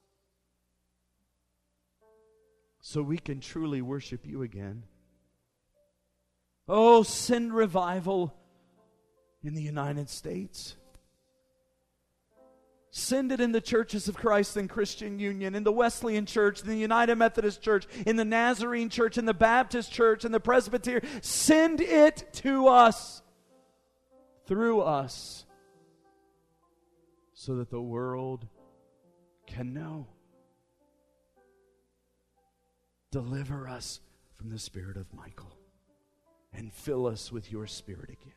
so we can truly worship you again. Oh, send revival in the United States. Send it in the churches of Christ and Christian Union, in the Wesleyan Church, in the United Methodist Church, in the Nazarene Church, in the Baptist Church, in the Presbyterian. Send it to us, through us, so that the world can know. Deliver us from the spirit of Michal and fill us with your Spirit again.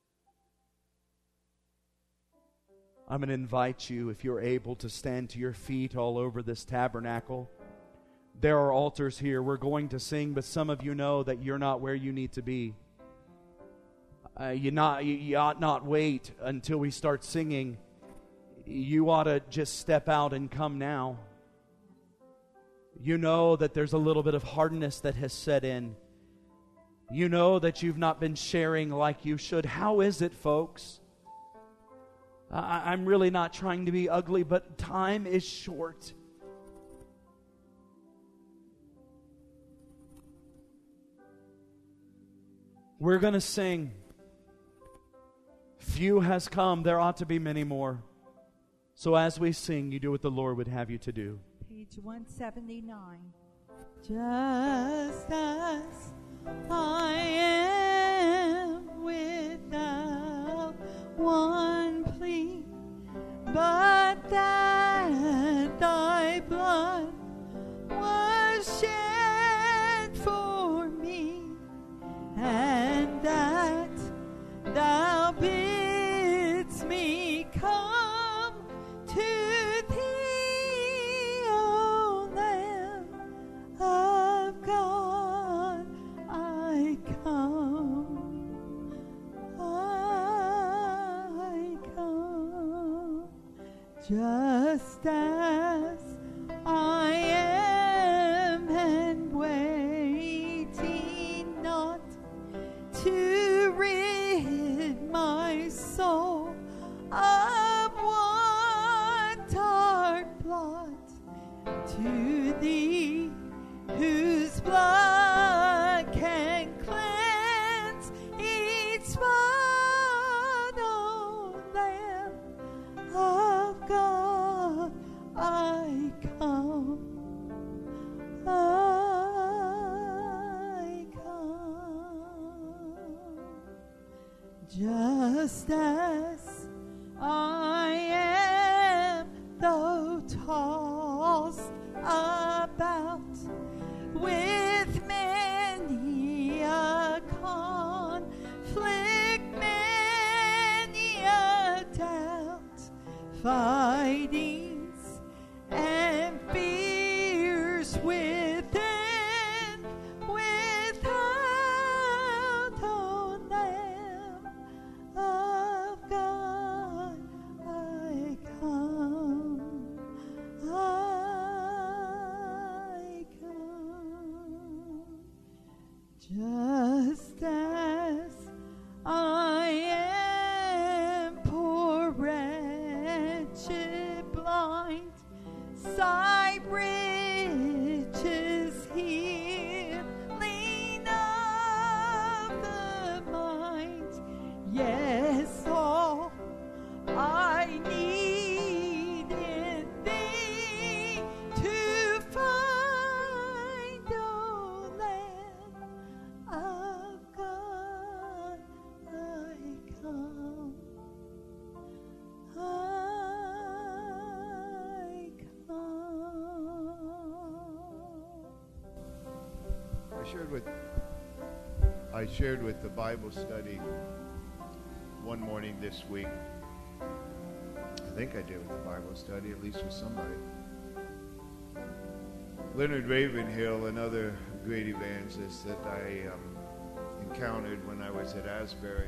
I'm going to invite you, if you're able, to stand to your feet all over this tabernacle. There are altars here. We're going to sing, but some of you know that you're not where you need to be. Uh, you, not, you, you ought not wait until we start singing. You ought to just step out and come now. You know that there's a little bit of hardness that has set in. You know that you've not been sharing like you should. How is it, folks? I, I'm really not trying to be ugly, but time is short. We're going to sing. Few has come, there ought to be many more. So as we sing, you do what the Lord would have you to do. Page one seventy-nine. Just as I am without one plea, but that thy blood was shed for me, and that thou bidst me come to thee, O Lamb of God, I come, I come, just as I am, and waiting not to rid my soul of one dark blot, to thee whose blood can cleanse each spot, O Lamb of God, I come, I come, just as I am, though tossed about with many a conflict, many a doubt, fightings and fears within, without, O Lamb of God, I come, I come, just as I am, poor wretched, blind I shared with I shared with the Bible study one morning this week. I think I did with the Bible study, at least with somebody. Leonard Ravenhill, another great evangelist that I um, encountered when I was at Asbury.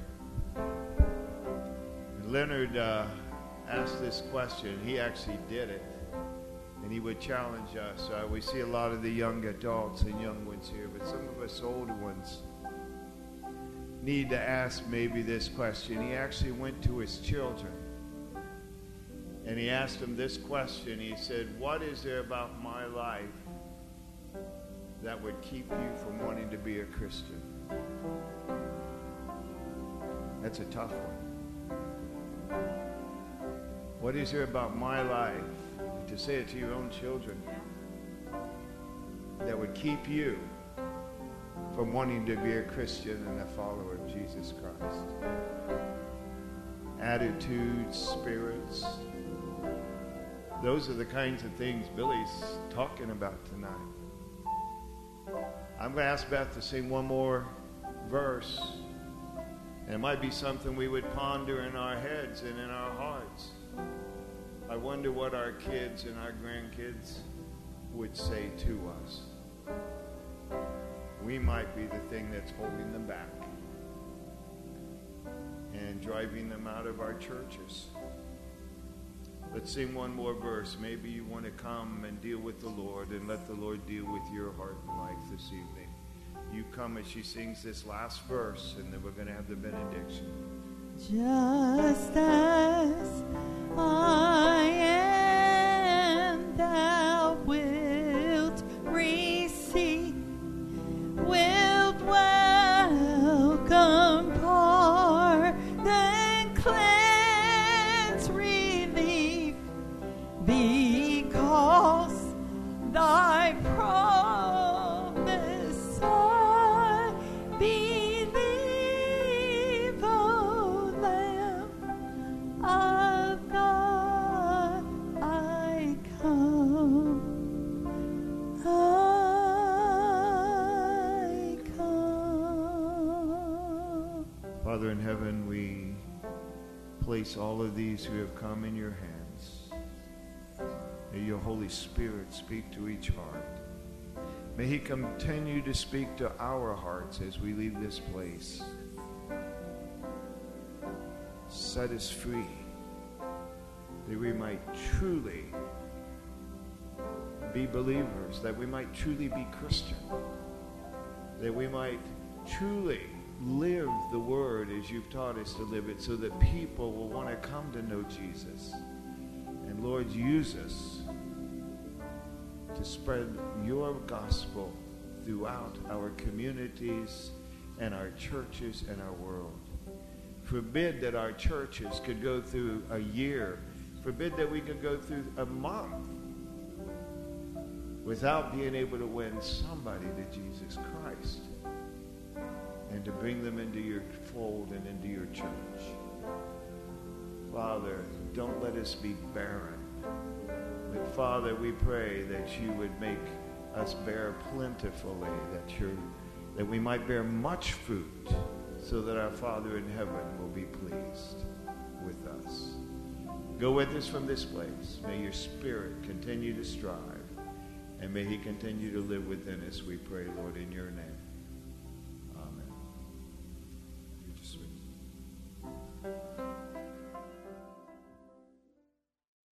And Leonard uh, asked this question. He actually did it. And he would challenge us. Uh, we see a lot of the young adults and young ones here, but some of us older ones need to ask maybe this question. He actually went to his children and he asked them this question. He said, what is there about my life that would keep you from wanting to be a Christian? That's a tough one. What is there about my life, to say it to your own children, that would keep you from wanting to be a Christian and a follower of Jesus Christ? Attitudes, spirits. Those are the kinds of things Billy's talking about tonight. I'm going to ask Beth to sing one more verse. And it might be something we would ponder in our heads and in our hearts. I wonder what our kids and our grandkids would say to us. We might be the thing that's holding them back and driving them out of our churches. Let's sing one more verse. Maybe you want to come and deal with the Lord and let the Lord deal with your heart and life this evening. You come as she sings this last verse, and then we're going to have the benediction. Just as I am, thou wilt receive, wilt welcome, pardon, cleanse, relief, because thy promise I believe, O Lamb of God, I come, I come. Father in heaven, we place all of these who have come in your hands. May your Holy Spirit speak to each heart. May he continue to speak to our hearts as we leave this place. Set us free, that we might truly be believers, that we might truly be Christian, that we might truly live the word as you've taught us to live it, so that people will want to come to know Jesus. And Lord, use us to spread your gospel throughout our communities and our churches and our world. Forbid that our churches could go through a year, forbid that we could go through a month without being able to win somebody to Jesus Christ and to bring them into your fold and into your church. Father, don't let us be barren. But Father, we pray that you would make us bear plentifully, that you that we might bear much fruit, so that our Father in heaven will be pleased with us. Go with us from this place. May your Spirit continue to strive, and may he continue to live within us, we pray, Lord, in your name.